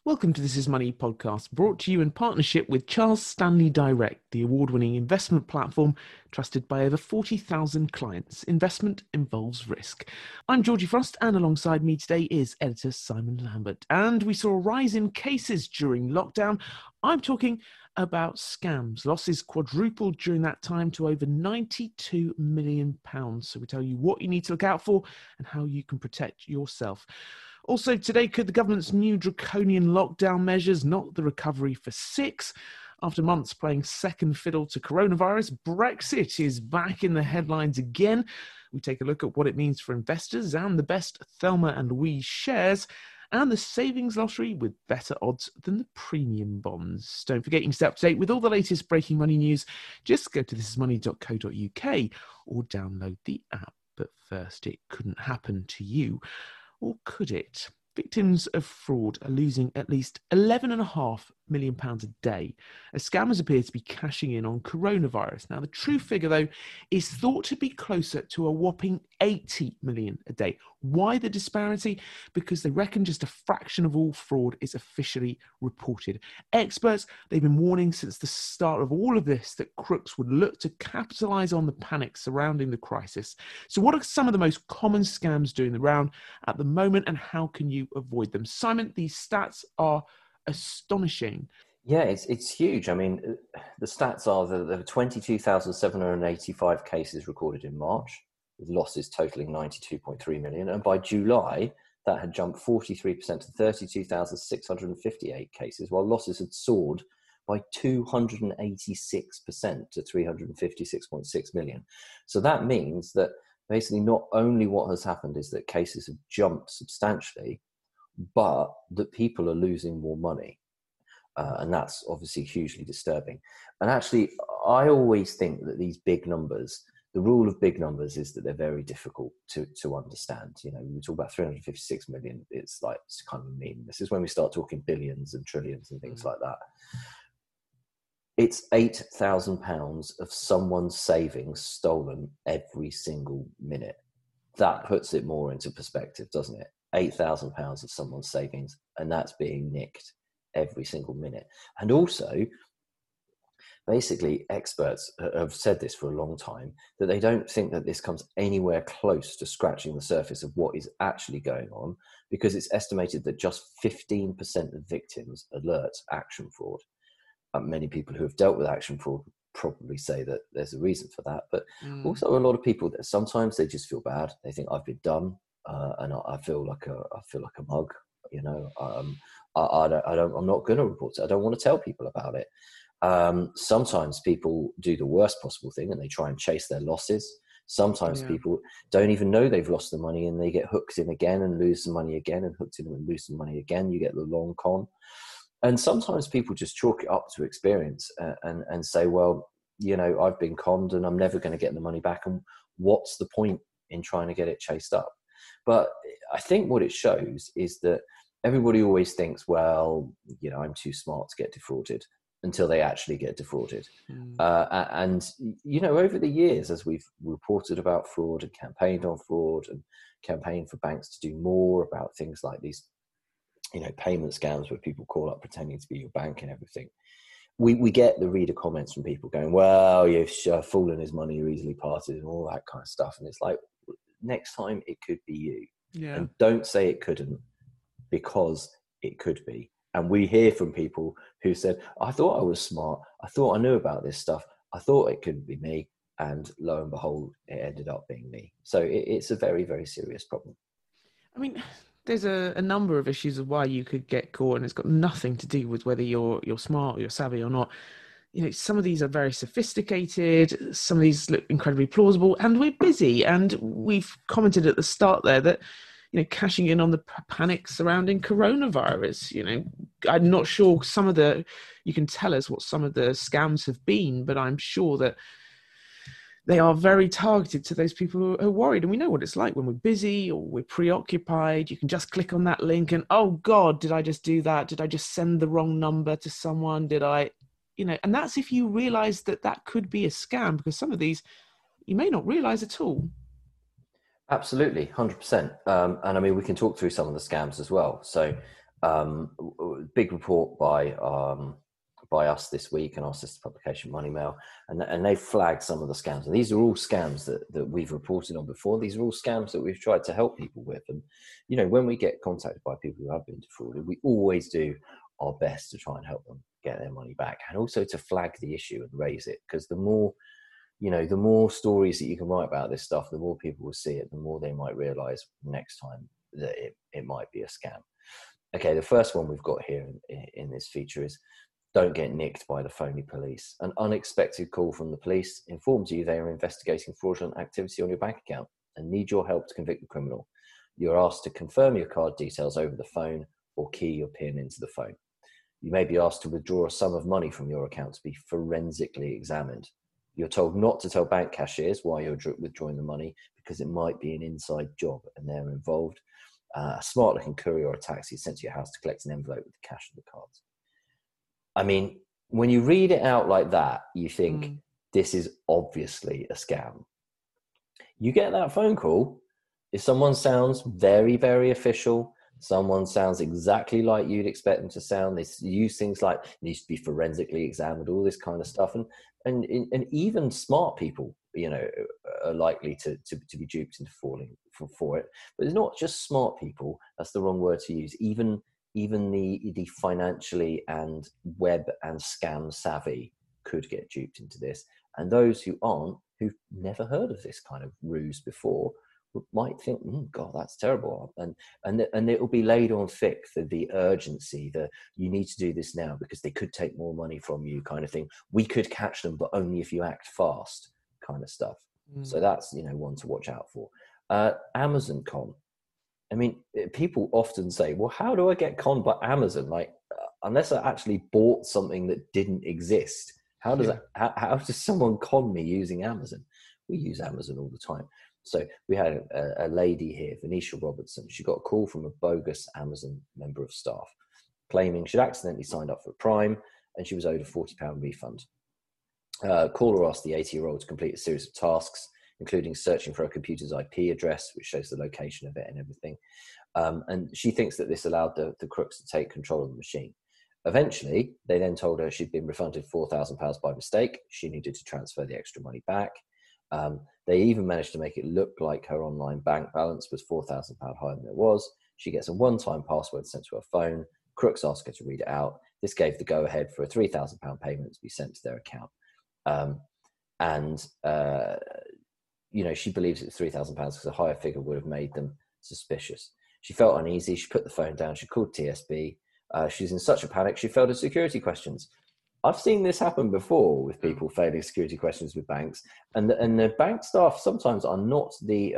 Welcome to This Is Money podcast, brought to you in partnership with Charles Stanley Direct, the award-winning investment platform trusted by over 40,000 clients. Investment involves risk. I'm Georgie Frost, and alongside me today is editor Simon Lambert. And we saw a rise in cases during lockdown. I'm talking about scams. Losses quadrupled during that time to over £92 million. So we tell you what you need to look out for and how you can protect yourself. Also today, could the government's new draconian lockdown measures knock the recovery for six? After months playing second fiddle to coronavirus, Brexit is back in the headlines again. We take a look at what it means for investors and the best Thelma and Louise shares, and the savings lottery with better odds than the premium bonds. Don't forget you can stay up to date with all the latest breaking money news. Just go to thisismoney.co.uk or download the app. But first, it couldn't happen to you. Or could it? Victims of fraud are losing at least £11.5 million a day as scammers appear to be cashing in on coronavirus. Now, the true figure, though, is thought to be closer to a whopping 80 million a day. Why the disparity? Because they reckon just a fraction of all fraud is officially reported. Experts, they've been warning since the start of all of this that crooks would look to capitalise on the panic surrounding the crisis. So what are some of the most common scams doing the round at the moment, and how can you avoid them? Simon, these stats are astonishing. Yeah, it's huge. I mean, the stats are that there were 22,785 cases recorded in March, with losses totaling 92.3 million. And by July, that had jumped 43% to 32,658 cases, while losses had soared by 286% to 356.6 million. So that means that basically not only what has happened is that cases have jumped substantially, but that people are losing more money. And that's obviously hugely disturbing. And actually, I always think that these big numbers, the rule of big numbers is that they're very difficult to understand. You know, we talk about 356 million, it's kind of a meme. This is when we start talking billions and trillions and things like that. It's £8,000 of someone's savings stolen every single minute. That puts it more into perspective, doesn't it? £8,000 of someone's savings, and that's being nicked every single minute. And also, basically, experts have said this for a long time, that they don't think that this comes anywhere close to scratching the surface of what is actually going on, because it's estimated that just 15% of victims alert action fraud. Many people who have dealt with action fraud probably say that there's a reason for that, but also a lot of people that sometimes they just feel bad. They think I've been done, and I feel like a mug. You know, I'm not going to report it. I don't want to tell people about it. Sometimes people do the worst possible thing and they try and chase their losses. Sometimes people don't even know they've lost the money and they get hooked in again and lose some money again, and hooked in and lose some money again. You get the long con. And sometimes people just chalk it up to experience and say, well, you know, I've been conned and I'm never going to get the money back. And what's the point in trying to get it chased up? But I think what it shows is that everybody always thinks, well, you know, I'm too smart to get defrauded, until they actually get defrauded. And, you know, over the years, as we've reported about fraud and campaigned on fraud and campaigned for banks to do more about things like these, you know, payment scams where people call up pretending to be your bank and everything, we get the reader comments from people going, well, you've fallen his money, you're easily parted, and all that kind of stuff. And it's like, next time it could be you. And don't say it couldn't, because it could be. And we hear from people who said, I thought I was smart, I thought I knew about this stuff, I thought it couldn't be me, and lo and behold, it ended up being me. So it's a very, very serious problem. I mean, there's a number of issues of why you could get caught, and it's got nothing to do with whether you're smart or you're savvy or not. You know, some of these are very sophisticated, some of these look incredibly plausible, and we're busy. And we've commented at the start there that, you know, cashing in on the panic surrounding coronavirus. You know, I'm not sure you can tell us what some of the scams have been, but I'm sure that they are very targeted to those people who are worried. And we know what it's like when we're busy or we're preoccupied. You can just click on that link and, oh God, did I just do that? Did I just send the wrong number to someone? You know, and that's if you realize that that could be a scam, because some of these you may not realize at all. Absolutely, 100%. And I mean, we can talk through some of the scams as well. So Big report by us this week and our sister publication Money Mail, and they flagged some of the scams. And these are all scams that we've reported on before. These are all scams that we've tried to help people with. And, when we get contacted by people who have been defrauded, we always do our best to try and help them get their money back, and also to flag the issue and raise it. Because the more stories that you can write about this stuff, the more people will see it, the more they might realize next time that it might be a scam. Okay, the first one we've got here in this feature is: don't get nicked by the phony police. An unexpected call from the police informs you they are investigating fraudulent activity on your bank account and need your help to convict the criminal. You're asked to confirm your card details over the phone or key your PIN into the phone. You may be asked to withdraw a sum of money from your account to be forensically examined. You're told not to tell bank cashiers why you're withdrawing the money, because it might be an inside job and they're involved. A smart-looking courier or a taxi is sent to your house to collect an envelope with the cash of the cards. I mean, when you read it out like that, you think this is obviously a scam. You get that phone call, if someone sounds very, very official, someone sounds exactly like you'd expect them to sound, they use things like needs to be forensically examined, all this kind of stuff. And even smart people, are likely to be duped into falling for it. But it's not just smart people. That's the wrong word to use. Even the financially and web and scam savvy could get duped into this. And those who aren't, who've never heard of this kind of ruse before, might think, God, that's terrible. And it will be laid on thick, the urgency that you need to do this now because they could take more money from you, kind of thing. We could catch them, but only if you act fast, kind of stuff. So that's, one to watch out for. Amazon con. I mean, people often say, well, how do I get conned by Amazon? Like, unless I actually bought something that didn't exist, how does someone con me using Amazon? We use Amazon all the time. So we had a lady here, Venetia Robertson. She got a call from a bogus Amazon member of staff claiming she'd accidentally signed up for Prime and she was owed a £40 refund. Caller asked the 80-year-old to complete a series of tasks, including searching for her computer's IP address, which shows the location of it and everything. And she thinks that this allowed the crooks to take control of the machine. Eventually, they then told her she'd been refunded £4,000 by mistake. She needed to transfer the extra money back. They even managed to make it look like her online bank balance was £4,000 higher than it was. She gets a one-time password sent to her phone. Crooks ask her to read it out. This gave the go-ahead for a £3,000 payment to be sent to their account. She believes it's £3,000 because a higher figure would have made them suspicious. She felt uneasy. She put the phone down. She called TSB. She's in such a panic, she failed her security questions. I've seen this happen before with people failing security questions with banks, and the bank staff sometimes are not the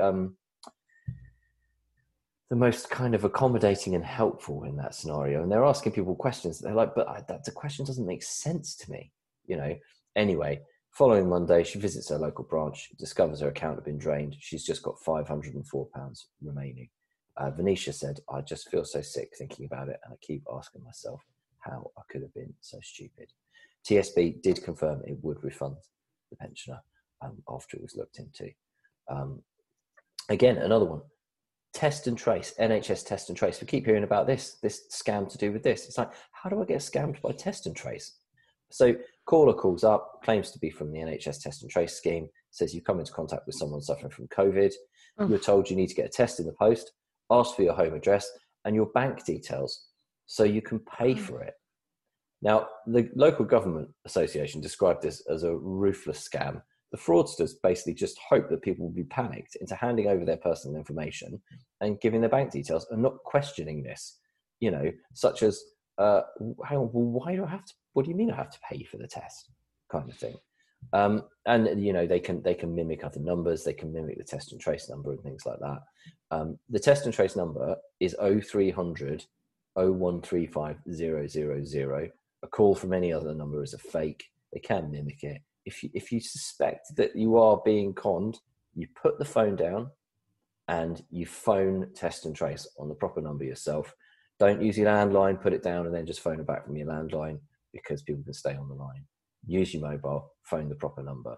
most kind of accommodating and helpful in that scenario. And they're asking people questions. They're like, but the question doesn't make sense to me, Anyway, following Monday, she visits her local branch, discovers her account had been drained. She's just got £504 remaining. Venetia said, I just feel so sick thinking about it, and I keep asking myself how I could have been so stupid. TSB did confirm it would refund the pensioner after it was looked into. Again, another one. Test and trace, NHS test and trace. We keep hearing about this scam to do with this. It's like, how do I get scammed by test and trace? So caller calls up, claims to be from the NHS test and trace scheme, says you come into contact with someone suffering from COVID. You're told you need to get a test in the post, ask for your home address and your bank details so you can pay for it. Now, the local government association described this as a ruthless scam. The fraudsters basically just hope that people will be panicked into handing over their personal information and giving their bank details and not questioning this, such as, why do I have to, what do you mean I have to pay for the test, kind of thing. They can mimic other numbers, they can mimic the test and trace number and things like that. The test and trace number is 0300 0135 000. A call from any other number is a fake. They can mimic it. If you suspect that you are being conned, you put the phone down and you phone test and trace on the proper number yourself. Don't use your landline, put it down and then just phone it back from your landline, because people can stay on the line. Use your mobile, phone the proper number.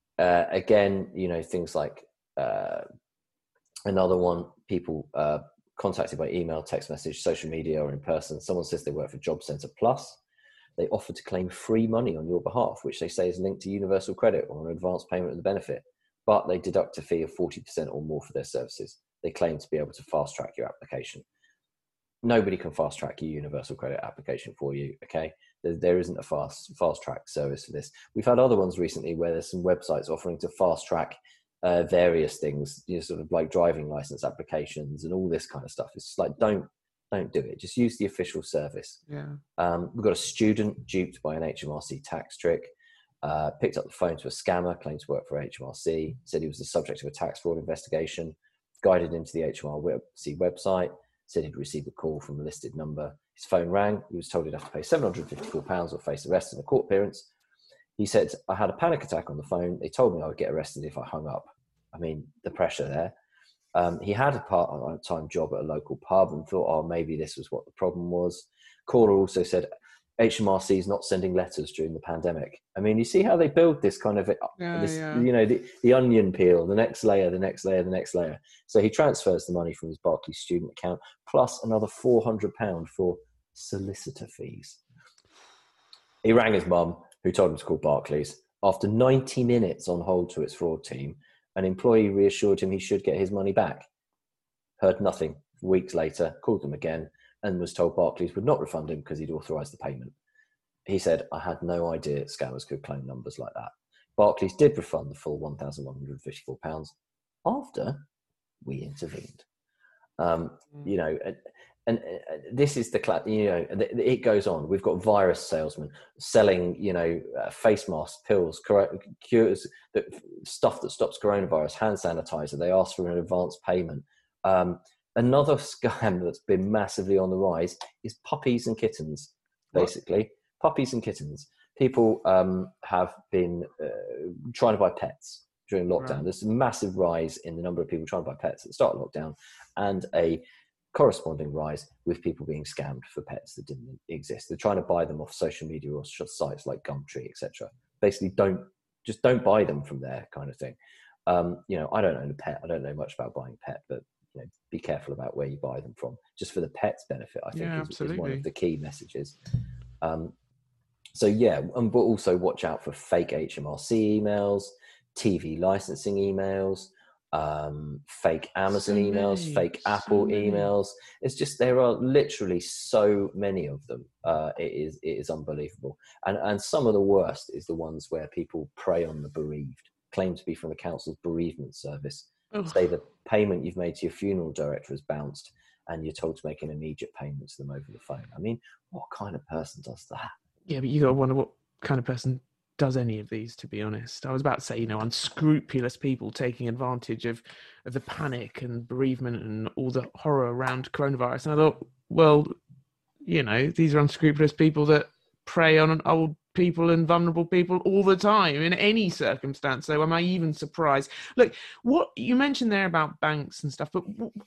Again, things like another one, people contacted by email, text message, social media, or in person. Someone says they work for Job Centre Plus. They offer to claim free money on your behalf, which they say is linked to universal credit or an advance payment of the benefit, but they deduct a fee of 40% or more for their services. They claim to be able to fast track your application. Nobody can fast track your universal credit application for you, okay? There isn't a fast track service for this. We've had other ones recently where there's some websites offering to fast track various things, sort of like driving license applications and all this kind of stuff. It's just like, don't do it. Just use the official service. Yeah. We've got a student duped by an HMRC tax trick, picked up the phone to a scammer, claimed to work for HMRC, said he was the subject of a tax fraud investigation, guided into the HMRC website, said he'd received a call from a listed number. His phone rang. He was told he'd have to pay £754 or face arrest in a court appearance. He said, I had a panic attack on the phone. They told me I would get arrested if I hung up. I mean, the pressure there. He had a part-time job at a local pub and thought, oh, maybe this was what the problem was. Caller also said, HMRC is not sending letters during the pandemic. I mean, you see how they build this kind of, the onion peel, the next layer, the next layer, the next layer. So he transfers the money from his Barclays student account, plus another £400 for solicitor fees. He rang his mum, who told him to call Barclays. After 90 minutes on hold to its fraud team, an employee reassured him he should get his money back. Heard nothing. Weeks later, called them again and was told Barclays would not refund him because he'd authorised the payment. He said, I had no idea scammers could claim numbers like that. Barclays did refund the full £1,154 after we intervened. And this is it goes on. We've got virus salesmen selling, face masks, pills, cures, stuff that stops coronavirus, hand sanitizer. They ask for an advance payment. Another scam that's been massively on the rise is puppies and kittens, basically. What? Puppies and kittens. People have been trying to buy pets during lockdown. Right. There's a massive rise in the number of people trying to buy pets at the start of lockdown, and a corresponding rise with people being scammed for pets that didn't exist. They're trying to buy them off social media or sites like Gumtree, etc. Basically, don't buy them from there, kind of thing. I don't own a pet. I don't know much about buying a pet, but be careful about where you buy them from, just for the pet's benefit. I think is one of the key messages. And but also watch out for fake HMRC emails, TV licensing emails, fake Amazon emails, fake Apple emails. It's just, there are literally so many of them. It is unbelievable. And some of the worst is the ones where people prey on the bereaved, claim to be from the council's bereavement service, say the payment you've made to your funeral director has bounced and you're told to make an immediate payment to them over the phone. I mean, what kind of person does that? Yeah, but you got to wonder what kind of person does any of these, to be honest. I was about to say, unscrupulous people taking advantage of the panic and bereavement and all the horror around coronavirus. And I thought, well, these are unscrupulous people that prey on old people and vulnerable people all the time in any circumstance. So am I even surprised? Look, what you mentioned there about banks and stuff, but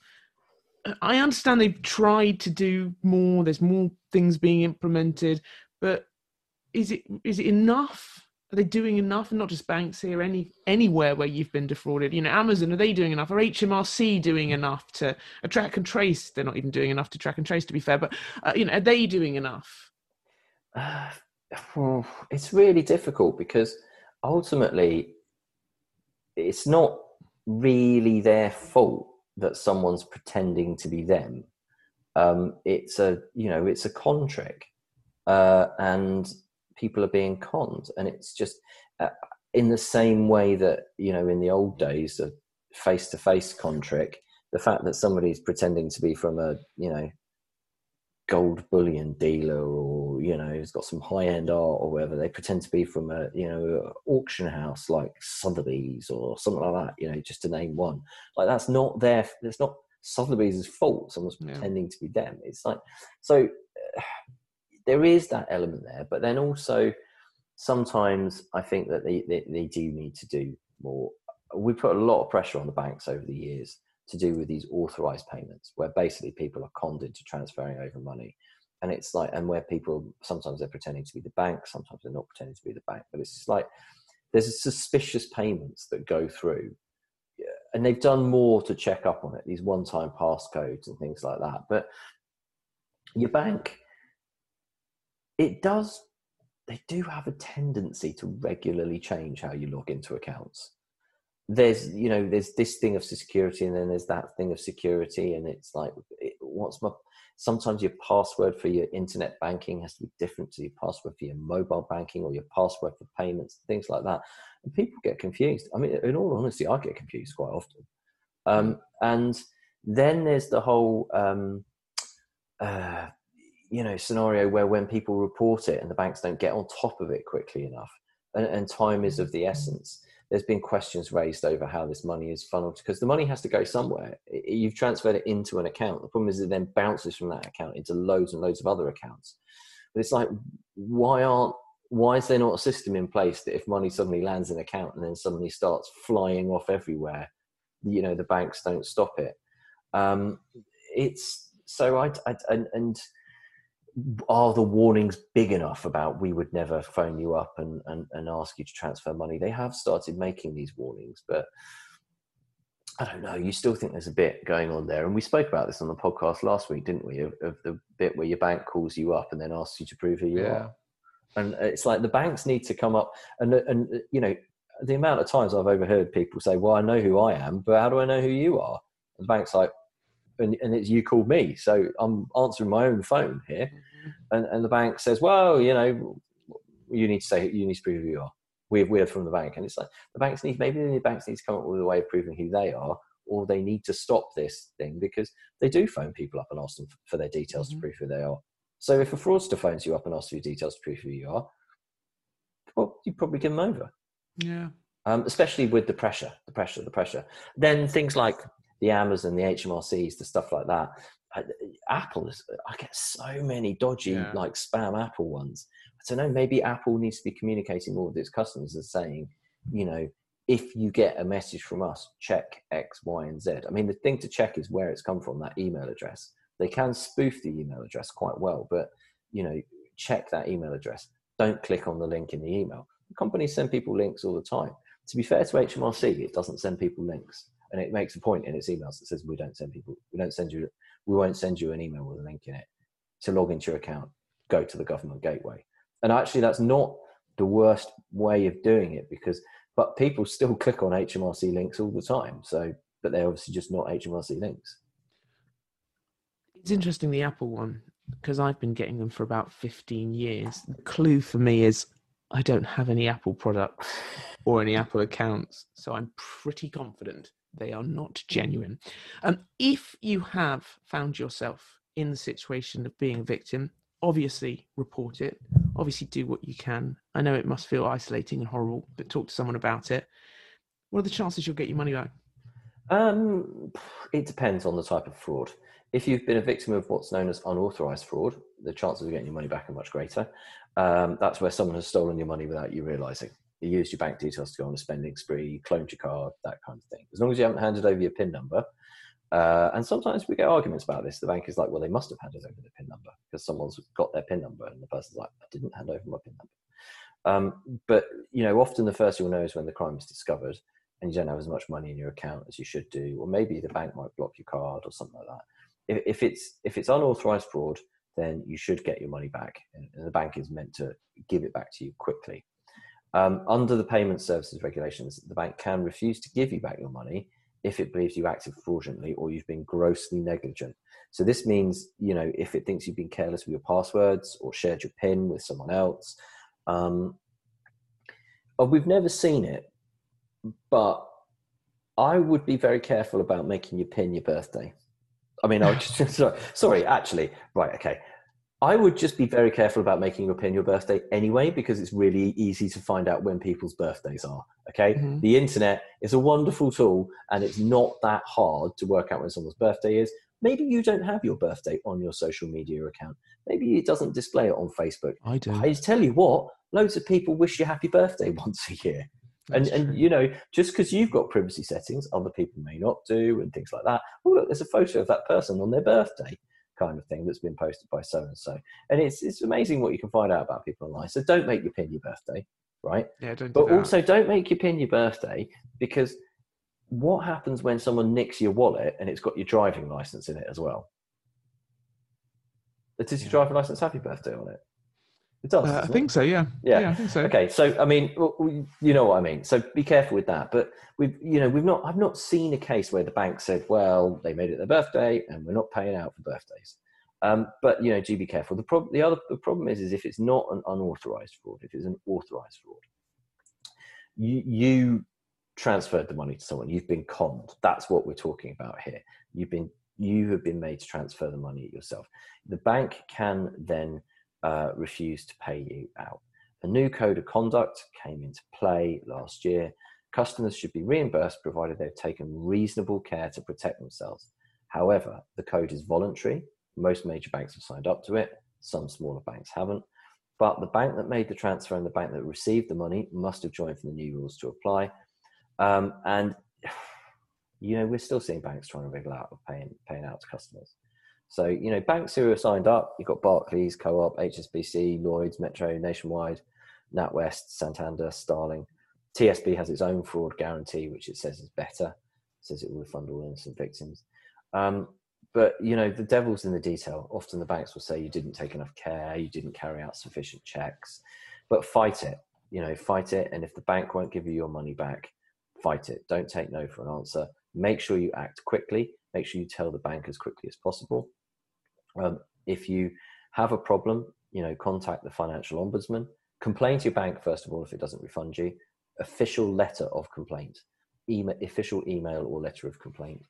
I understand they've tried to do more. There's more things being implemented, but is it enough? Are they doing enough? And not just banks here, anywhere where you've been defrauded. Amazon, are they doing enough? Are HMRC doing enough to track and trace? They're not even doing enough to track and trace, to be fair. But are they doing enough? It's really difficult because ultimately, it's not really their fault that someone's pretending to be them. It's a con trick, and people are being conned, and it's just in the same way that in the old days, a face-to-face con trick. The fact that somebody's pretending to be from a gold bullion dealer, or has got some high-end art or whatever, they pretend to be from a auction house like Sotheby's or something like that, just to name one. Like, that's not Sotheby's' fault. Someone's pretending to be them. It's like, so there is that element there, but then also sometimes I think that they do need to do more. We put a lot of pressure on the banks over the years to do with these authorized payments, where basically people are conned into transferring over money. And it's like, and where people, sometimes they're pretending to be the bank, sometimes they're not pretending to be the bank, but it's just like, there's suspicious payments that go through. and they've done more to check up on it, these one-time passcodes and things like that. But your bank, they do have a tendency to regularly change how you log into accounts. There's this thing of security, and then there's that thing of security, and it's like, sometimes your password for your internet banking has to be different to your password for your mobile banking, or your password for payments, things like that. And people get confused. I mean, in all honesty, I get confused quite often. And then there's the whole, scenario where when people report it and the banks don't get on top of it quickly enough, and time is of the essence. There's been questions raised over how this money is funneled, because the money has to go somewhere. You've transferred it into an account. The problem is it then bounces from that account into loads and loads of other accounts. But it's like, why is there not a system in place that if money suddenly lands in an account and then suddenly starts flying off everywhere, the banks don't stop it? Are the warnings big enough about we would never phone you up and ask you to transfer money? They have started making these warnings, but I don't know. You still think there's a bit going on there. And we spoke about this on the podcast last week, didn't we? Of the bit where your bank calls you up and then asks you to prove who you are. And it's like the banks need to come up and the amount of times I've overheard people say, well, I know who I am, but how do I know who you are? And the bank's like, and it's, you called me, so I'm answering my own phone here. And the bank says, well, you need to prove who you are. We're from the bank. And it's like, maybe the banks need to come up with a way of proving who they are, or they need to stop this thing, because they do phone people up and ask them for their details to prove who they are. So if a fraudster phones you up and asks for your details to prove who you are, well, you probably give them over. Yeah. Especially with the pressure. Then things like the Amazon, the HMRCs, the stuff like that. Apple I get so many dodgy like spam Apple ones. I don't know, maybe Apple needs to be communicating more with its customers and saying, if you get a message from us, check X, Y, and Z. I mean, the thing to check is where it's come from, that email address. They can spoof the email address quite well, but check that email address. Don't click on the link in the email. Companies send people links all the time. To be fair to HMRC, it doesn't send people links. And it makes a point in its emails that says, we won't send you an email with a link in it to log into your account. Go to the government gateway. And actually, that's not the worst way of doing it, but people still click on HMRC links all the time. So, but they're obviously just not HMRC links. It's interesting, the Apple one, because I've been getting them for about 15 years. The clue for me is I don't have any Apple products or any Apple accounts, so I'm pretty confident they are not genuine. If you have found yourself in the situation of being a victim, obviously report it. Obviously do what you can. I know it must feel isolating and horrible, but talk to someone about it. What are the chances you'll get your money back? It depends on the type of fraud. If you've been a victim of what's known as unauthorized fraud, the chances of getting your money back are much greater. That's where someone has stolen your money without you realizing. You used your bank details to go on a spending spree, cloned your card, that kind of thing. As long as you haven't handed over your PIN number. And sometimes we get arguments about this. The bank is like, well, they must have handed over their PIN number because someone's got their PIN number, and the person's like, I didn't hand over my PIN number. But often the first you'll know is when the crime is discovered and you don't have as much money in your account as you should do, or maybe the bank might block your card or something like that. If it's unauthorized fraud, then you should get your money back, and the bank is meant to give it back to you quickly. Under the payment services regulations, the bank can refuse to give you back your money if it believes you acted fraudulently or you've been grossly negligent. So this means, if it thinks you've been careless with your passwords or shared your PIN with someone else. We've never seen it, but I would be very careful about making your PIN your birthday. I mean, sorry, actually, right, okay. I would just be very careful about making your PIN your birthday anyway, because it's really easy to find out when people's birthdays are, okay? Mm-hmm. The internet is a wonderful tool, and it's not that hard to work out when someone's birthday is. Maybe you don't have your birthday on your social media account. Maybe it doesn't display it on Facebook. I do. I tell you what, loads of people wish you happy birthday once a year. And just because you've got privacy settings, other people may not do, and things like that. Oh, look, there's a photo of that person on their birthday, kind of thing, that's been posted by so and so. And it's amazing what you can find out about people online. So don't make your PIN your birthday, right? Yeah, don't. But also don't make your PIN your birthday, because what happens when someone nicks your wallet and it's got your driving license in it as well? Does your driving license have your birthday on it? It does, I doesn't think it? so, yeah. Yeah. Yeah, I think so. Okay. So, I mean, you know what I mean. So be careful with that. But I've not seen a case where the bank said, well, they made it their birthday and we're not paying out for birthdays. But do be careful. The problem is if it's not an unauthorized fraud, if it's an authorized fraud, you transferred the money to someone. You've been conned. That's what we're talking about here. You have been made to transfer the money yourself. The bank can then refuse to pay you out. A new code of conduct came into play last year. Customers should be reimbursed provided they've taken reasonable care to protect themselves. However, the code is voluntary. Most major banks have signed up to it. Some smaller banks haven't. But the bank that made the transfer and the bank that received the money must have joined for the new rules to apply. And we're still seeing banks trying to wriggle out of paying out to customers. So, banks who are signed up, you've got Barclays, Co-op, HSBC, Lloyds, Metro, Nationwide, NatWest, Santander, Starling. TSB has its own fraud guarantee, which it says is better. It says it will refund all innocent victims. But, the devil's in the detail. Often the banks will say you didn't take enough care, you didn't carry out sufficient checks. But fight it. Fight it. And if the bank won't give you your money back, fight it. Don't take no for an answer. Make sure you act quickly. Make sure you tell the bank as quickly as possible. If you have a problem, contact the financial ombudsman. Complain to your bank, first of all, if it doesn't refund you. Official letter of complaint. Official email or letter of complaint.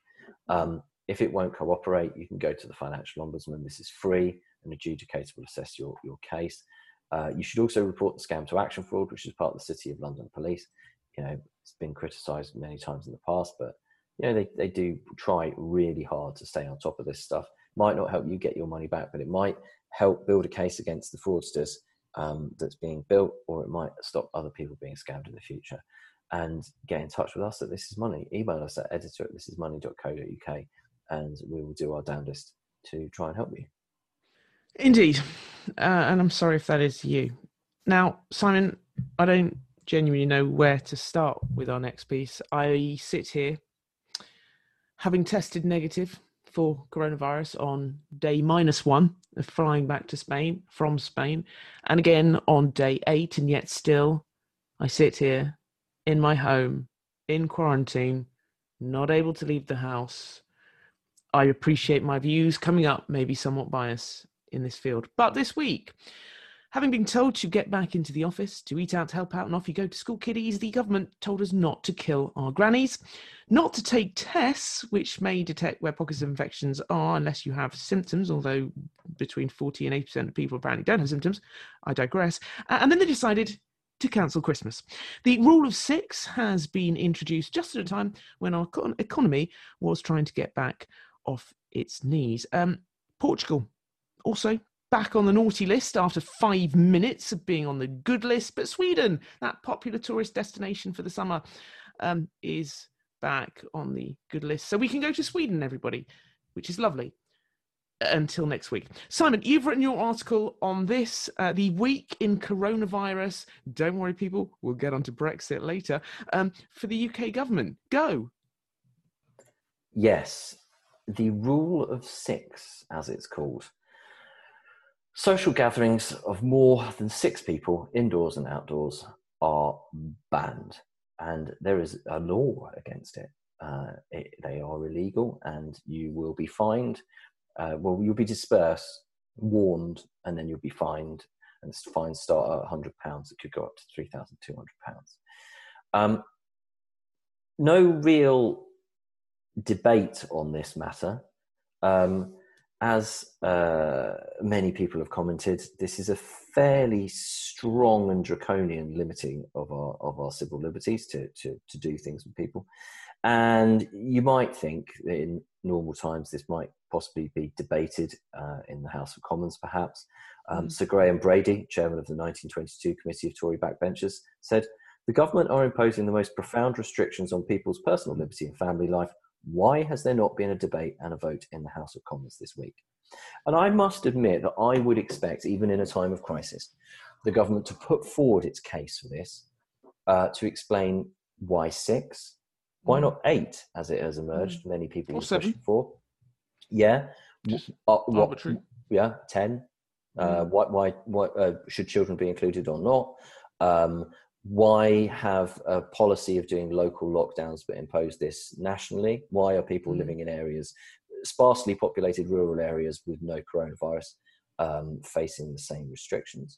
If it won't cooperate, you can go to the financial ombudsman. This is free. An adjudicator will assess your case. You should also report the scam to action fraud, which is part of the City of London Police. It's been criticised many times in the past, but they do try really hard to stay on top of this stuff. Might not help you get your money back, but it might help build a case against the fraudsters that's being built, or it might stop other people being scammed in the future. And get in touch with us at This Is Money. Email us at editor@thisismoney.co.uk, and we will do our damnedest to try and help you. Indeed. And I'm sorry if that is you. Now, Simon, I don't genuinely know where to start with our next piece. I sit here having tested negative for coronavirus on day -1 of flying back to Spain from Spain, and again on day 8, and yet still I sit here in my home in quarantine, not able to leave the house. I appreciate my views coming up may be somewhat biased in this field, but this week, having been told to get back into the office, to eat out, to help out, and off you go to school kiddies, the government told us not to kill our grannies, not to take tests, which may detect where pockets of infections are unless you have symptoms, although between 40 and 80% of people apparently don't have symptoms. I digress. And then they decided to cancel Christmas. The rule of 6 has been introduced just at a time when our economy was trying to get back off its knees. Portugal also back on the naughty list after 5 minutes of being on the good list. But Sweden, that popular tourist destination for the summer, is back on the good list. So we can go to Sweden, everybody, which is lovely. Until next week. Simon, you've written your article on this, the week in coronavirus. Don't worry, people, we'll get onto Brexit later. For the UK government, go. Yes, the rule of 6, as it's called. Social gatherings of more than 6 people, indoors and outdoors, are banned, and there is a law against it. They are illegal, and you will be fined. You'll be dispersed, warned, and then you'll be fined. And the fines start at £100. It could go up to £3,200. No real debate on this matter. As many people have commented, this is a fairly strong and draconian limiting of our civil liberties to do things with people. And you might think that in normal times this might possibly be debated in the House of Commons, perhaps. Sir Graham Brady, chairman of the 1922 Committee of Tory Backbenchers, said, "The government are imposing the most profound restrictions on people's personal liberty and family life. Why has there not been a debate and a vote in the House of Commons this week?" And I must admit that I would expect, even in a time of crisis, the government to put forward its case for this, to explain why 6, Why not 8 as it has emerged? Many people were pushing for. Yeah. Just What? arbitrary. Yeah, 10. Why should children be included or not? Why have a policy of doing local lockdowns but impose this nationally? Why are people living in areas, sparsely populated rural areas with no coronavirus, facing the same restrictions?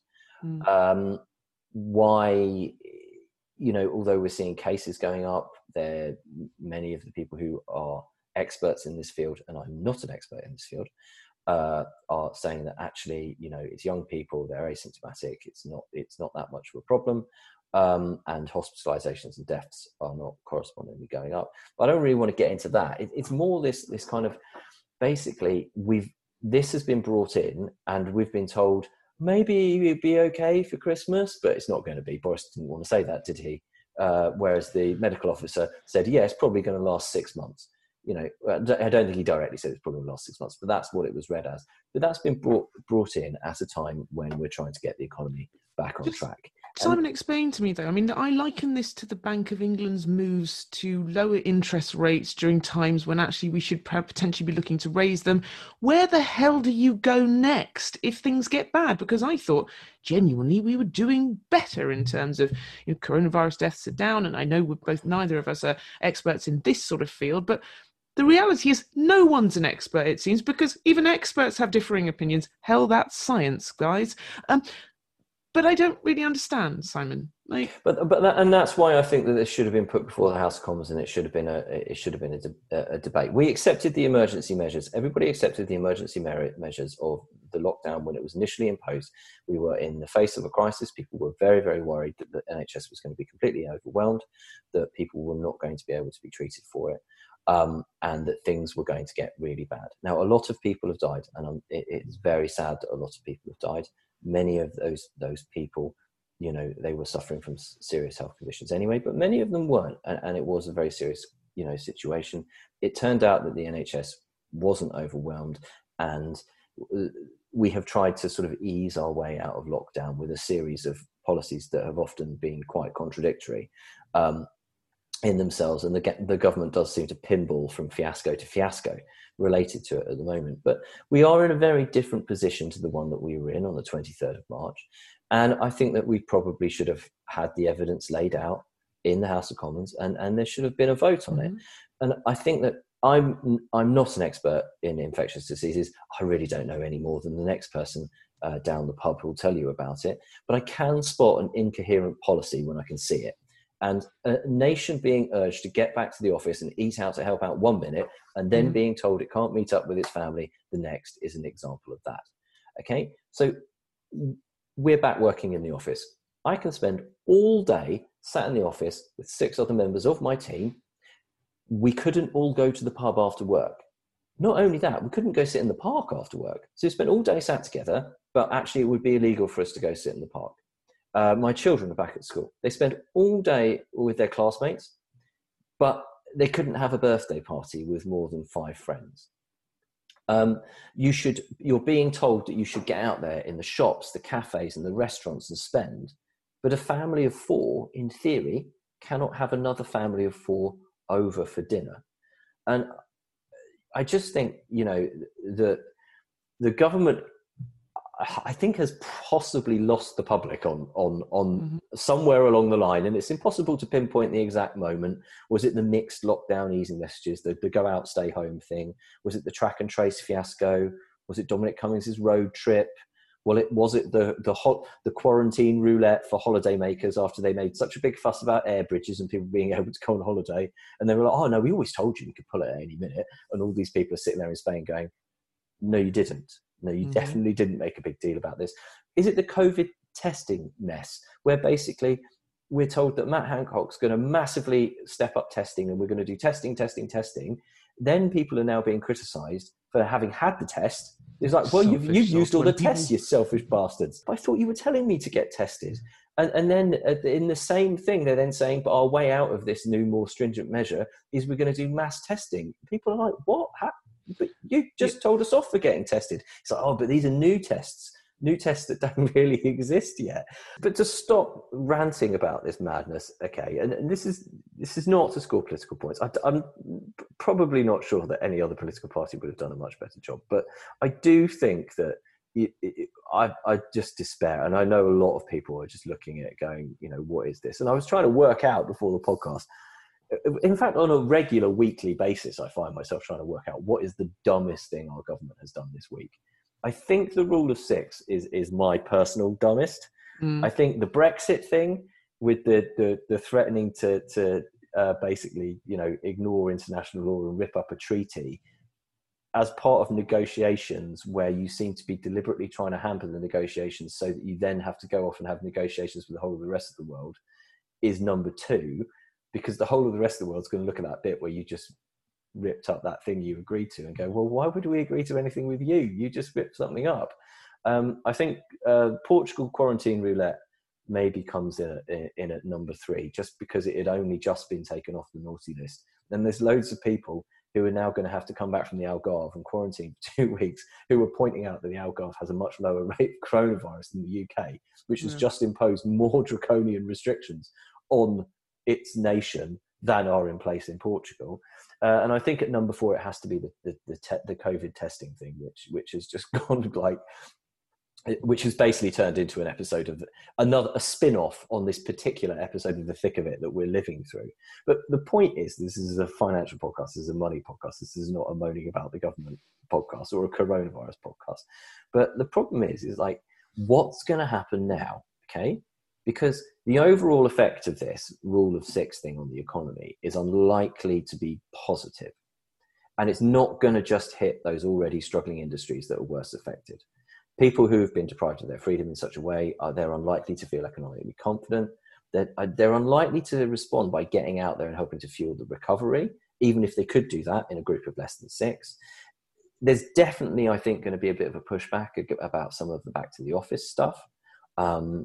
Why, although we're seeing cases going up, many of the people who are experts in this field, and I'm not an expert in this field, are saying that actually, it's young people, they're asymptomatic, it's not that much of a problem, and hospitalizations and deaths are not correspondingly going up. But I don't really want to get into that. It's more this kind of, basically, this has been brought in, and we've been told maybe it'd be okay for Christmas, but it's not going to be. Boris didn't want to say that, did he? Whereas the medical officer said, yeah, it's probably going to last 6 months. I don't think he directly said it's probably going to last 6 months, but that's what it was read as. But that's been brought in at a time when we're trying to get the economy back on track. Simon, explain to me though. I mean, I liken this to the Bank of England's moves to lower interest rates during times when actually we should potentially be looking to raise them. Where the hell do you go next if things get bad? Because I thought genuinely we were doing better in terms of coronavirus deaths are down, and I know neither of us are experts in this sort of field, but the reality is no one's an expert, it seems, because even experts have differing opinions. Hell, that's science, guys. But I don't really understand, Simon. And that's why I think that this should have been put before the House of Commons, and it should have been a debate. We accepted the emergency measures. Everybody accepted the emergency measures of the lockdown when it was initially imposed. We were in the face of a crisis. People were very, very worried that the NHS was going to be completely overwhelmed, that people were not going to be able to be treated for it, and that things were going to get really bad. Now, a lot of people have died, and it's very sad that a lot of people have died. Many of those people, they were suffering from serious health conditions anyway, but many of them weren't, and it was a very serious, situation. It turned out that the NHS wasn't overwhelmed, and we have tried to sort of ease our way out of lockdown with a series of policies that have often been quite contradictory in themselves, and the government does seem to pinball from fiasco to fiasco related to it at the moment. But we are in a very different position to the one that we were in on the 23rd of March. And I think that we probably should have had the evidence laid out in the House of Commons, and there should have been a vote on it. And I think that I'm not an expert in infectious diseases. I really don't know any more than the next person down the pub who will tell you about it. But I can spot an incoherent policy when I can see it. And a nation being urged to get back to the office and eat out to help out 1 minute, and then being told it can't meet up with its family the next, is an example of that. Okay, so we're back working in the office. I can spend all day sat in the office with 6 other members of my team. We couldn't all go to the pub after work. Not only that, we couldn't go sit in the park after work. So we spent all day sat together, but actually it would be illegal for us to go sit in the park. My children are back at school. They spend all day with their classmates, but they couldn't have a birthday party with more than 5 friends. You're being told that you should get out there in the shops, the cafes and the restaurants and spend, but a family of 4, in theory, cannot have another family of 4 over for dinner. And I just think, the government, I think, has possibly lost the public on somewhere along the line, and it's impossible to pinpoint the exact moment. Was it the mixed lockdown easing messages, the go out, stay home thing? Was it the track and trace fiasco? Was it Dominic Cummings' road trip? Was it the quarantine roulette for holiday makers after they made such a big fuss about air bridges and people being able to go on holiday? And they were like, oh no, we always told you we could pull it at any minute. And all these people are sitting there in Spain going, no, you didn't. No, you definitely didn't make a big deal about this. Is it the COVID testing mess where basically we're told that Matt Hancock's going to massively step up testing and we're going to do testing. Then people are now being criticised for having had the test. It's like, well, you've used all the tests, you selfish bastards. I thought you were telling me to get tested. And then in the same thing, they're then saying, but our way out of this new, more stringent measure is we're going to do mass testing. People are like, what? But you just told us off for getting tested. It's like, oh, but these are new tests. new tests that don't really exist yet. But to stop ranting about this madness, okay, and this is not to score political points. I'm probably not sure that any other political party would have done a much better job, but I do think that I just despair, and I know a lot of people are just looking at it going, what is this? And I was trying to work out before the podcast. In fact, on a regular weekly basis, I find myself trying to work out what is the dumbest thing our government has done this week. I think the rule of 6 is my personal dumbest. I think the Brexit thing with the threatening to basically, ignore international law and rip up a treaty as part of negotiations where you seem to be deliberately trying to hamper the negotiations so that you then have to go off and have negotiations with the whole of the rest of the world is number 2, because the whole of the rest of the world's going to look at that bit where you just ripped up that thing you agreed to and go, well, why would we agree to anything with you? You just ripped something up. I think Portugal quarantine roulette maybe comes in at number 3, just because it had only just been taken off the naughty list. And there's loads of people who are now going to have to come back from the Algarve and quarantine for 2 weeks, who are pointing out that the Algarve has a much lower rate of coronavirus than the UK, which has just imposed more draconian restrictions on its nation than are in place in Portugal. And I think at number 4, it has to be the COVID testing thing, which has just gone which has basically turned into an episode of a spin-off on this particular episode of The Thick of It that we're living through. But the point is, this is a financial podcast, this is a money podcast, this is not a moaning about the government podcast or a coronavirus podcast. But the problem is like, what's going to happen now? Okay. Because the overall effect of this rule of 6 thing on the economy is unlikely to be positive. And it's not going to just hit those already struggling industries that are worse affected. People who have been deprived of their freedom in such a way, they're unlikely to feel economically confident. They're unlikely to respond by getting out there and helping to fuel the recovery, even if they could do that in a group of less than 6. There's definitely, I think, going to be a bit of a pushback about some of the back to the office stuff. Can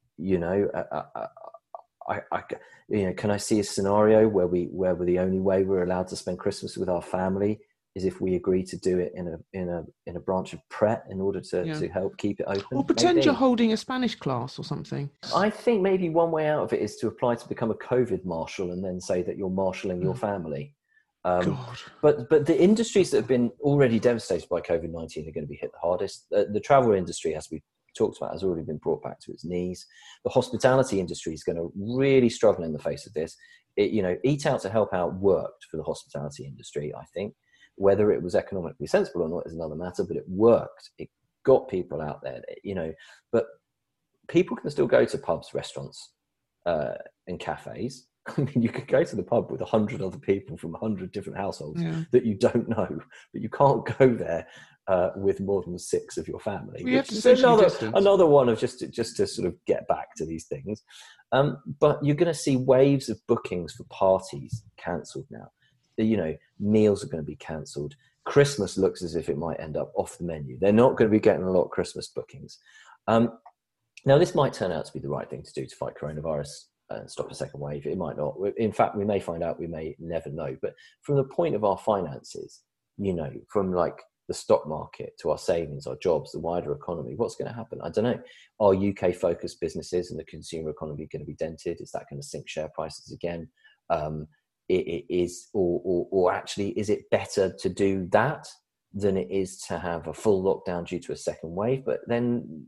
I see a scenario where the only way we're allowed to spend Christmas with our family is if we agree to do it in a branch of Pret in order to help keep it open? Or pretend you're holding a Spanish class or something. I think maybe one way out of it is to apply to become a COVID marshal and then say that you're marshalling your family. God. But the industries that have been already devastated by COVID-19 are going to be hit the hardest. The travel industry, as we talked about, has already been brought back to its knees. The hospitality industry is going to really struggle in the face of this. Eat Out to Help Out worked for the hospitality industry, I think. Whether it was economically sensible or not is another matter, but it worked. It got people out there, but people can still go to pubs, restaurants, and cafes. I mean, you could go to the pub with 100 other people from 100 different households that you don't know, but you can't go there with more than 6 of your family. You have to another one of just to sort of get back to these things. But you're going to see waves of bookings for parties cancelled now. Meals are going to be cancelled. Christmas looks as if it might end up off the menu. They're not going to be getting a lot of Christmas bookings. Now, this might turn out to be the right thing to do to fight coronavirus and stop a second wave. It might not. In fact, we may find out. We may never know. But from the point of our finances, from like the stock market to our savings, our jobs, the wider economy, what's going to happen? I don't know. Are UK-focused businesses and the consumer economy going to be dented? Is that going to sink share prices again? It is, or actually, is it better to do that than it is to have a full lockdown due to a second wave? But then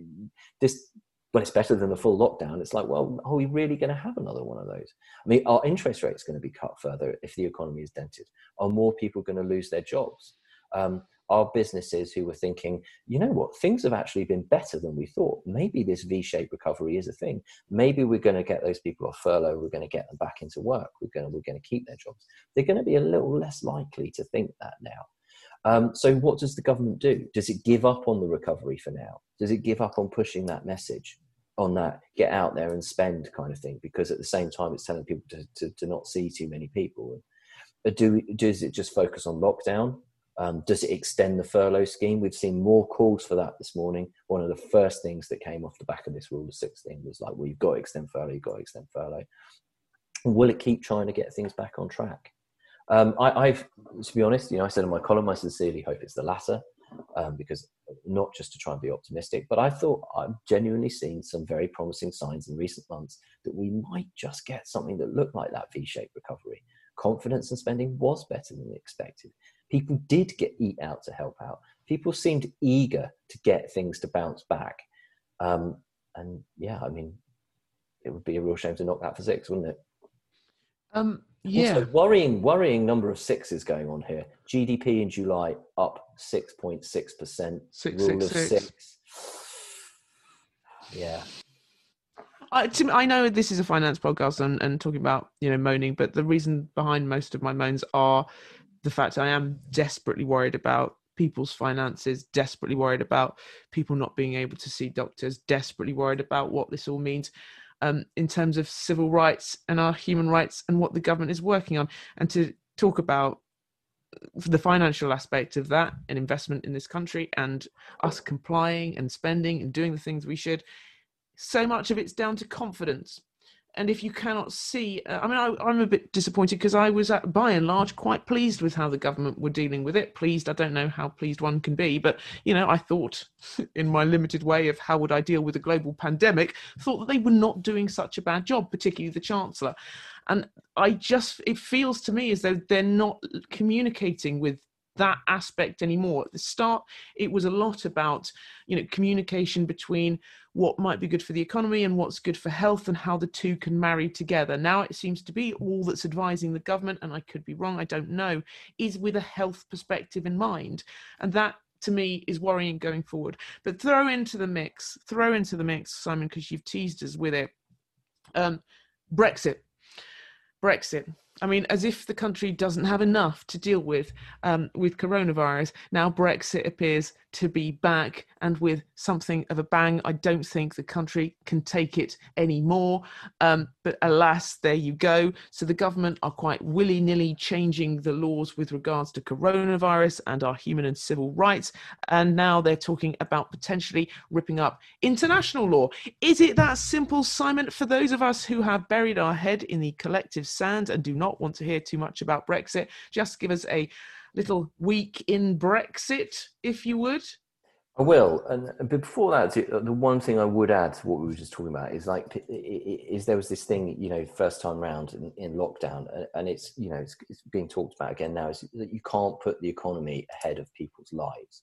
when it's better than the full lockdown, it's like, well, are we really going to have another one of those? I mean, are interest rates going to be cut further if the economy is dented? Are more people going to lose their jobs? Are businesses who were thinking, you know what, things have actually been better than we thought. Maybe this V-shaped recovery is a thing. Maybe we're going to get those people off furlough. We're going to get them back into work. We're going to keep their jobs. They're going to be a little less likely to think that now. So what does the government do? Does it give up on the recovery for now? Does it give up on pushing that message, on that get out there and spend kind of thing? Because at the same time, it's telling people to not see too many people. Does it just focus on lockdown? Does it extend the furlough scheme? We've seen more calls for that this morning. One of the first things that came off the back of this rule of 6 thing was like, well, you've got to extend furlough, you've got to extend furlough. Will it keep trying to get things back on track? I've, to be honest, I said in my column, I sincerely hope it's the latter. because not just to try and be optimistic, but I thought I've genuinely seen some very promising signs in recent months that we might just get something that looked like that V-shaped recovery. Confidence and spending was better than expected. People did eat out to help out. People seemed eager to get things to bounce back. And yeah, I mean, it would be a real shame to knock that for six, wouldn't it? Yeah. Also, worrying number of sixes going on here. GDP in July up 6.6%. Rule of six. Yeah. I know this is a finance podcast and talking about, moaning, but the reason behind most of my moans are the fact I am desperately worried about people's finances, desperately worried about people not being able to see doctors, desperately worried about what this all means in terms of civil rights and our human rights and what the government is working on. And to talk about the financial aspect of that and investment in this country and us complying and spending and doing the things we should, so much of it's down to confidence. And if you cannot see, I'm a bit disappointed because I was, by and large, quite pleased with how the government were dealing with it. Pleased, I don't know how pleased one can be, but, I thought in my limited way of how would I deal with a global pandemic, thought that they were not doing such a bad job, particularly the Chancellor. And it feels to me as though they're not communicating with that aspect anymore. At the start, it was a lot about, communication between what might be good for the economy and what's good for health and how the two can marry together. Now it seems to be all that's advising the government, and I could be wrong, I don't know, is with a health perspective in mind. And that, to me, is worrying going forward. But throw into the mix, Simon, because you've teased us with it, Brexit. I mean, as if the country doesn't have enough to deal with coronavirus. Now Brexit appears to be back, and with something of a bang. I don't think the country can take it anymore. But alas, there you go. So the government are quite willy-nilly changing the laws with regards to coronavirus and our human and civil rights. And now they're talking about potentially ripping up international law. Is it that simple, Simon? For those of us who have buried our head in the collective sand and do not want to hear too much about Brexit, just give us a little week in Brexit, if you would. I will. And before that, the one thing I would add to what we were just talking about is there was this thing, first time round in lockdown, and it's being talked about again now, is that you can't put the economy ahead of people's lives.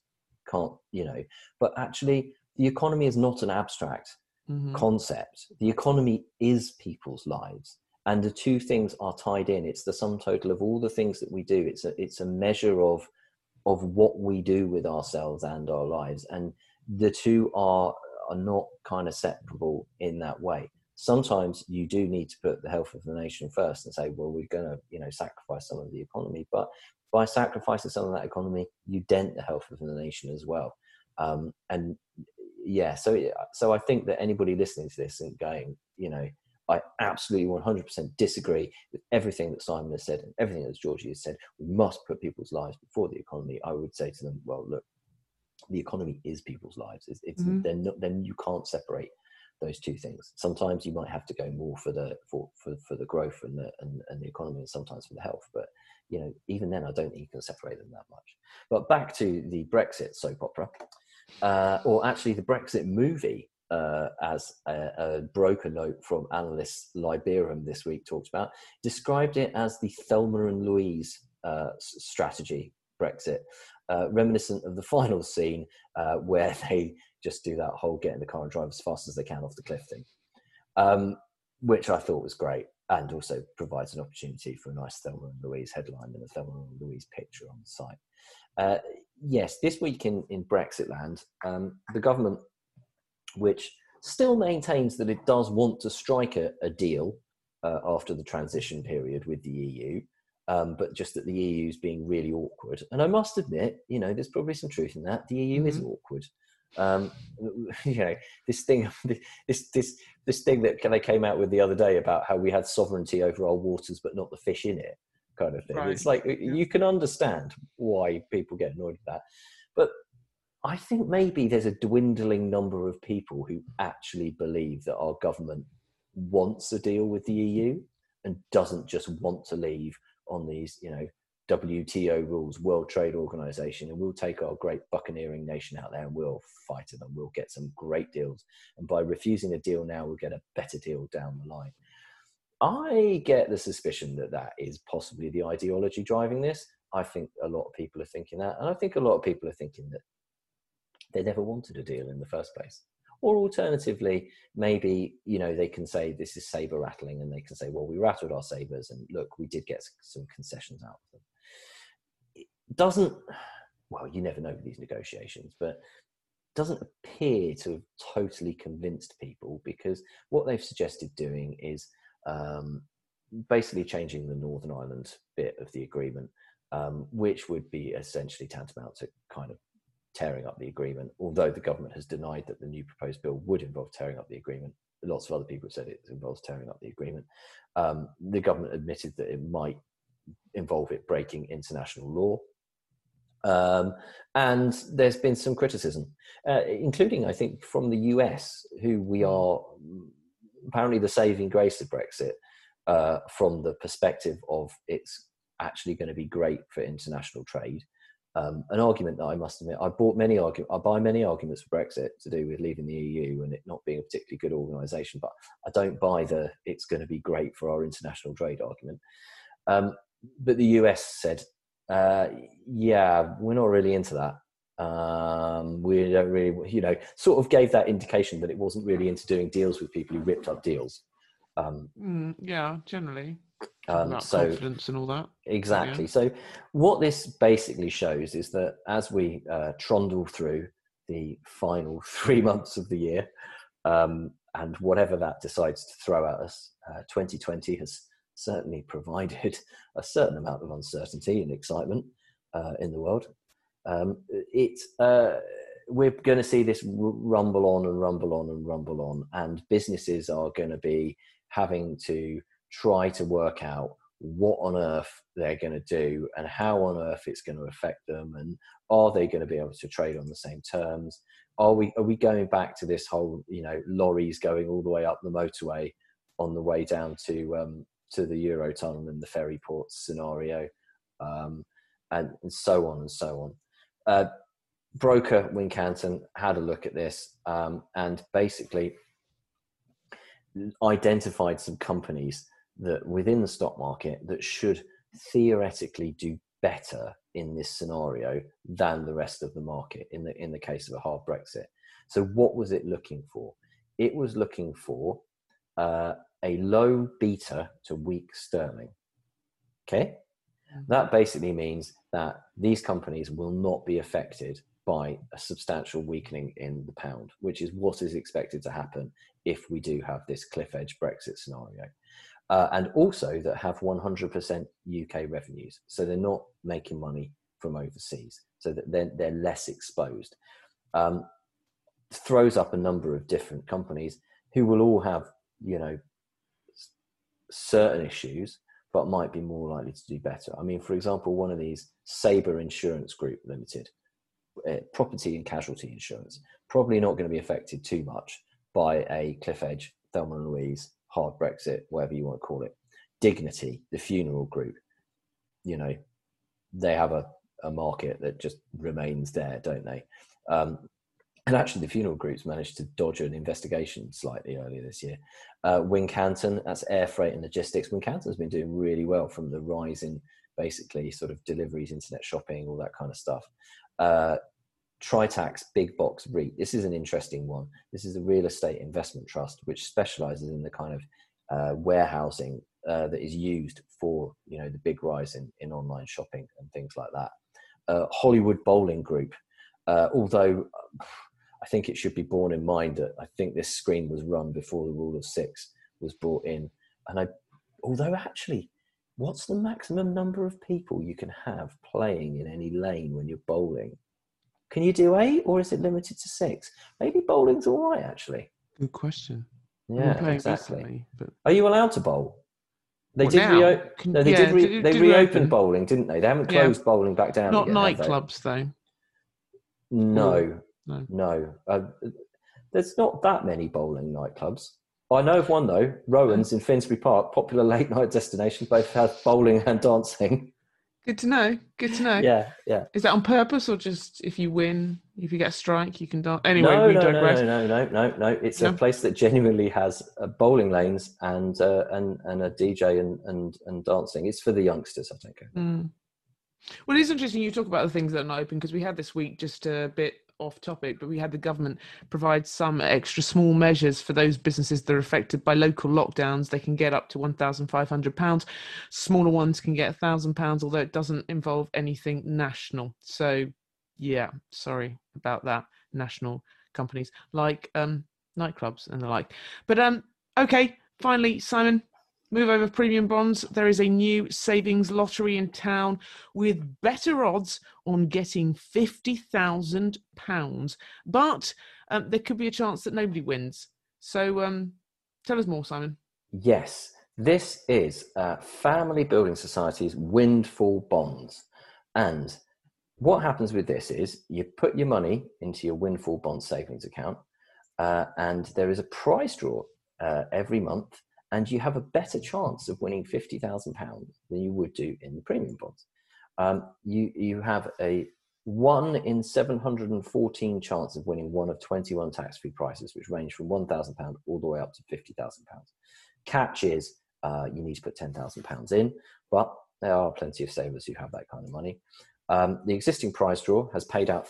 But actually the economy is not an abstract concept. The economy is people's lives. And the two things are tied in. It's the sum total of all the things that we do. It's a measure of what we do with ourselves and our lives. And the two are not kind of separable in that way. Sometimes you do need to put the health of the nation first and say, well, we're going to, sacrifice some of the economy. But by sacrificing some of that economy, you dent the health of the nation as well. And yeah, so I think that anybody listening to this and going, I absolutely 100% disagree with everything that Simon has said and everything that Georgie has said. We must put people's lives before the economy. I would say to them, well, look, the economy is people's lives. Then you can't separate those two things. Sometimes you might have to go more for the growth and the economy, and sometimes for the health. But even then, I don't think you can separate them that much. But back to the Brexit soap opera, or actually the Brexit movie. As a broker note from analyst Liberum this week talked about, described it as the Thelma and Louise strategy Brexit, reminiscent of the final scene where they just do that whole get in the car and drive as fast as they can off the cliff thing, which I thought was great, and also provides an opportunity for a nice Thelma and Louise headline and a Thelma and Louise picture on the site. Yes, this week in Brexit land, the government, which still maintains that it does want to strike a deal after the transition period with the EU, but just that the EU is being really awkward. And I must admit, there's probably some truth in that. The EU is awkward. This thing that they came out with the other day about how we had sovereignty over our waters, but not the fish in it, kind of thing. Right. It's like, you can understand why people get annoyed with that. But I think maybe there's a dwindling number of people who actually believe that our government wants a deal with the EU and doesn't just want to leave on these, WTO rules, World Trade Organization, and we'll take our great buccaneering nation out there and we'll fight them. We'll get some great deals. And by refusing a deal now, we'll get a better deal down the line. I get the suspicion that that is possibly the ideology driving this. I think a lot of people are thinking that. And I think a lot of people are thinking that they never wanted a deal in the first place. Or alternatively, maybe, they can say this is saber rattling, and they can say, well, we rattled our sabers and look, we did get some concessions out of them. It doesn't, well, you never know with these negotiations, but doesn't appear to have totally convinced people, because what they've suggested doing is basically changing the Northern Ireland bit of the agreement, which would be essentially tantamount to kind of tearing up the agreement, although the government has denied that the new proposed bill would involve tearing up the agreement. Lots of other people have said it involves tearing up the agreement. The government admitted that it might involve it breaking international law. And there's been some criticism, including, I think, from the US, who we are apparently the saving grace of Brexit, from the perspective of it's actually going to be great for international trade. An argument that I must admit, I buy many arguments for Brexit to do with leaving the EU and it not being a particularly good organisation, but I don't buy it's going to be great for our international trade argument. But the US said, yeah, we're not really into that. We don't really, sort of gave that indication that it wasn't really into doing deals with people who ripped up deals. Yeah, generally. So confidence and all that. Exactly. Yeah. So what this basically shows is that as we trundle through the final 3 months of the year, and whatever that decides to throw at us, 2020 has certainly provided a certain amount of uncertainty and excitement in the world. We're going to see this rumble on and rumble on and rumble on, and businesses are going to be having to try to work out what on earth they're going to do and how on earth it's going to affect them, and are they going to be able to trade on the same terms? Are we going back to this whole lorries going all the way up the motorway on the way down to the Eurotunnel and the ferry ports scenario, and so on and so on. Broker Wincanton had a look at this and basically identified some companies that within the stock market that should theoretically do better in this scenario than the rest of the market in the case of a hard Brexit. So what was it looking for? It was looking for a low beta to weak sterling. Okay? That basically means that these companies will not be affected by a substantial weakening in the pound, which is what is expected to happen if we do have this cliff edge Brexit scenario. And also that have 100% UK revenues. So they're not making money from overseas. So that they're less exposed. Throws up a number of different companies who will all have, certain issues, but might be more likely to do better. I mean, for example, one of these, Sabre Insurance Group Limited, property and casualty insurance, probably not going to be affected too much by a cliff edge, Thelma and Louise, hard Brexit, whatever you want to call it. Dignity, the funeral group, they have a market that just remains there, don't they? And actually the funeral groups managed to dodge an investigation slightly earlier this year. Wincanton, that's air freight and logistics. Wincanton's been doing really well from the rise in basically sort of deliveries, internet shopping, all that kind of stuff. Tritax Big Box REIT. This is an interesting one. This is a real estate investment trust which specializes in the kind of warehousing that is used for the big rise in online shopping and things like that. Hollywood Bowling Group, although I think it should be borne in mind that I think this screen was run before the rule of six was brought in, and although actually, what's the maximum number of people you can have playing in any lane when you're bowling? Can you do 8, or is it limited to 6? Maybe bowling's all right, actually. Good question. Yeah, exactly. Recently, but... Are you allowed to bowl? They did reopen bowling, didn't they? They haven't closed bowling back down. Not nightclubs, though. No. There's not that many bowling nightclubs. I know of one though, Rowan's in Finsbury Park, popular late night destination, both has bowling and dancing. Good to know. Good to know. Yeah, yeah. Is that on purpose or just if you win, if you get a strike, you can dance? Anyway, No, we no, no, digress. no, no, no, no, no. It's a No. place that genuinely has bowling lanes and a DJ and dancing. It's for the youngsters, I think. Mm. Well, it's interesting you talk about the things that are not open because we had this week, just a bit off topic, but we had the government provide some extra small measures for those businesses that are affected by local lockdowns. They can get up to £1,500. Smaller ones can get £1,000, although it doesn't involve anything national. So, yeah, sorry about that. National companies like nightclubs and the like. But okay, finally, Simon. Move over premium bonds. There is a new savings lottery in town with better odds on getting £50,000, but there could be a chance that nobody wins. So tell us more, Simon. Yes, this is Family Building Society's Windfall Bonds. And what happens with this is you put your money into your Windfall Bond savings account, and there is a prize draw every month, and you have a better chance of winning £50,000 than you would do in the premium bonds. You have a 1 in 714 chance of winning one of 21 tax-free prizes, which range from £1,000 all the way up to £50,000. Catch is you need to put £10,000 in, but there are plenty of savers who have that kind of money. The existing prize draw has paid out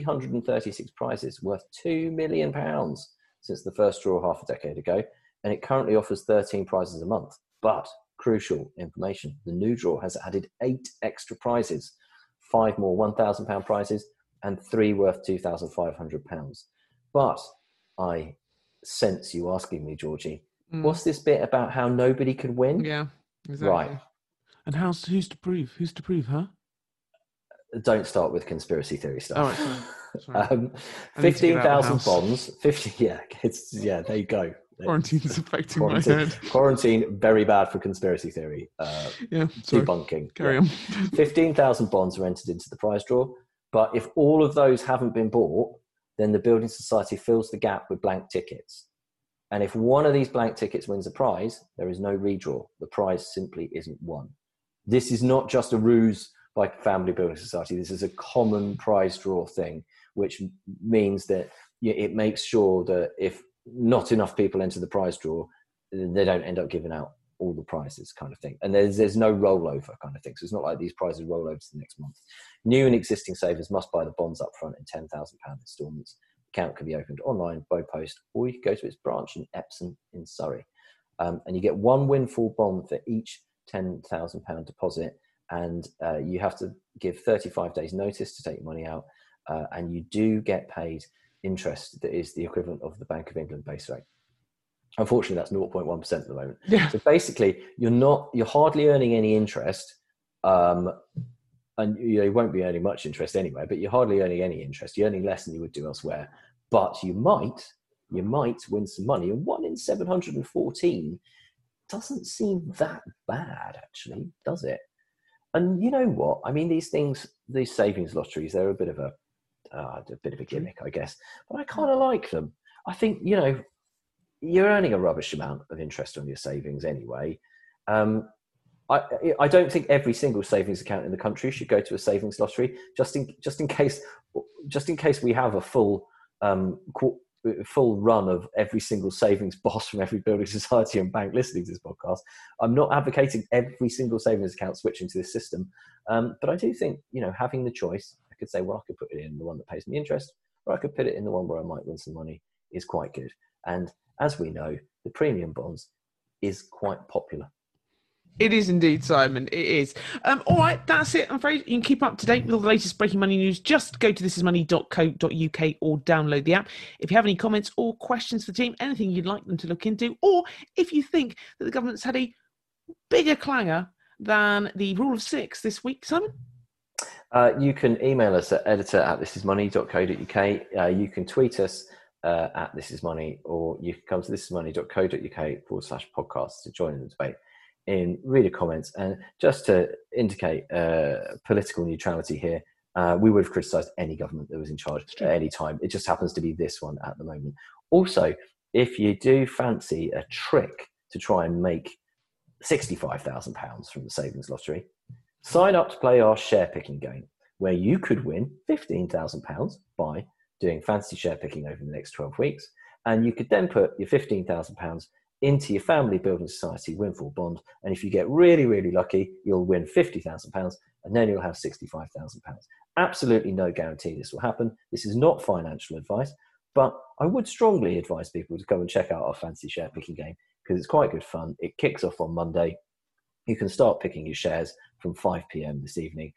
336 prizes worth £2 million since the first draw half a decade ago, and it currently offers 13 prizes a month. But crucial information, the new draw has added 8 extra prizes, 5 more £1,000 prizes and 3 worth £2,500. But I sense you asking me, Georgie, what's this bit about how nobody could win? Yeah, exactly. Right. And who's to prove? Who's to prove, huh? Don't start with conspiracy theory stuff. All right, sorry. 15,000 bonds. 50. Yeah, there you go. Quarantine's affecting my head. Quarantine, very bad for conspiracy theory. Debunking. Carry on. 15,000 bonds are entered into the prize draw, but if all of those haven't been bought, then the Building Society fills the gap with blank tickets. And if one of these blank tickets wins a prize, there is no redraw. The prize simply isn't won. This is not just a ruse by Family Building Society. This is a common prize draw thing, which means that it makes sure that if not enough people enter the prize draw, they don't end up giving out all the prizes, kind of thing. And there's no rollover kind of thing. So it's not like these prizes roll over to the next month. New and existing savers must buy the bonds up front in £10,000 instalments. The account can be opened online, by post, or you can go to its branch in Epsom in Surrey. And you get one windfall bond for each £10,000 deposit. And you have to give 35 days notice to take your money out. And you do get paid interest that is the equivalent of the Bank of England base rate. Unfortunately, that's 0.1% at the moment. Yeah. So basically, you're hardly earning any interest, and you won't be earning much interest anyway. But you're hardly earning any interest. You're earning less than you would do elsewhere. But you might win some money. And 1 in 714 doesn't seem that bad, actually, does it? And you know what? I mean, these savings lotteries, they're a bit of a gimmick, I guess. But I kind of like them. I think, you're earning a rubbish amount of interest on your savings anyway. I don't think every single savings account in the country should go to a savings lottery, just in case we have a full run of every single savings boss from every building society and bank listening to this podcast. I'm not advocating every single savings account switching to this system, but I do think having the choice, I could say, well, I could put it in the one that pays me interest, or I could put it in the one where I might win some money, is quite good. And as we know, the premium bonds is quite popular. It is indeed, Simon. It is. All right, that's it. I'm afraid you can keep up to date with all the latest breaking money news. Just go to thisismoney.co.uk or download the app. If you have any comments or questions for the team, anything you'd like them to look into, or if you think that the government's had a bigger clanger than the rule of 6 this week, Simon? You can email us at editor@thisismoney.co.uk. You can tweet us at thisismoney, or you can come to thisismoney.co.uk/podcast to join in the debate in reader comments. And just to indicate political neutrality here, we would have criticised any government that was in charge at any time. It just happens to be this one at the moment. Also, if you do fancy a trick to try and make £65,000 from the savings lottery, Sign up to play our share picking game, where you could win £15,000 by doing fantasy share picking over the next 12 weeks. And you could then put your £15,000 into your family building society windfall bond. And if you get really, really lucky, you'll win £50,000 and then you'll have £65,000. Absolutely no guarantee this will happen. This is not financial advice, but I would strongly advise people to go and check out our fantasy share picking game because it's quite good fun. It kicks off on Monday. You can start picking your shares from 5 p.m. this evening.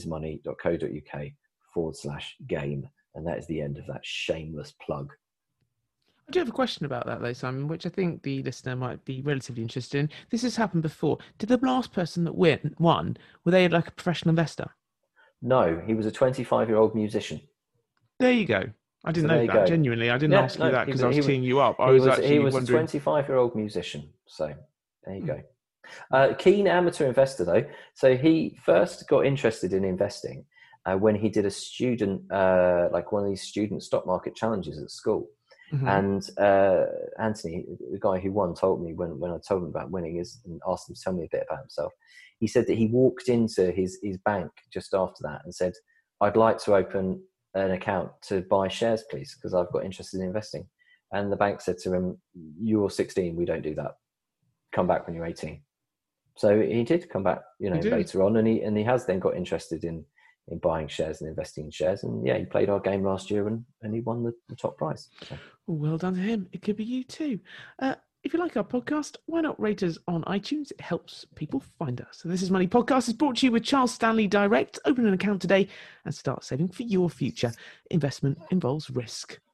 thisismoney.co.uk/game. And that is the end of that shameless plug. I do have a question about that though, Simon, which I think the listener might be relatively interested in. This has happened before. Did the last person that won, were they like a professional investor? No, he was a 25-year-old musician. There you go. I didn't know that, genuinely. I didn't ask you that because I was teeing you up. He was a 25-year-old musician. So there you go. Keen amateur investor though. So he first got interested in investing when he did a student, like one of these student stock market challenges at school. Mm-hmm. And Anthony, the guy who won, told me when I told him about winning and asked him to tell me a bit about himself. He said that he walked into his bank just after that and said, "I'd like to open an account to buy shares, please, because I've got interested in investing." And the bank said to him, "You're 16. We don't do that. Come back when you're 18." So he did come back, later on, and he has then got interested in buying shares and investing in shares. And yeah, he played our game last year and he won the top prize. So. Well done to him. It could be you too. If you like our podcast, why not rate us on iTunes? It helps people find us. So This Is Money podcast is brought to you with Charles Stanley Direct. Open an account today and start saving for your future. Investment involves risk.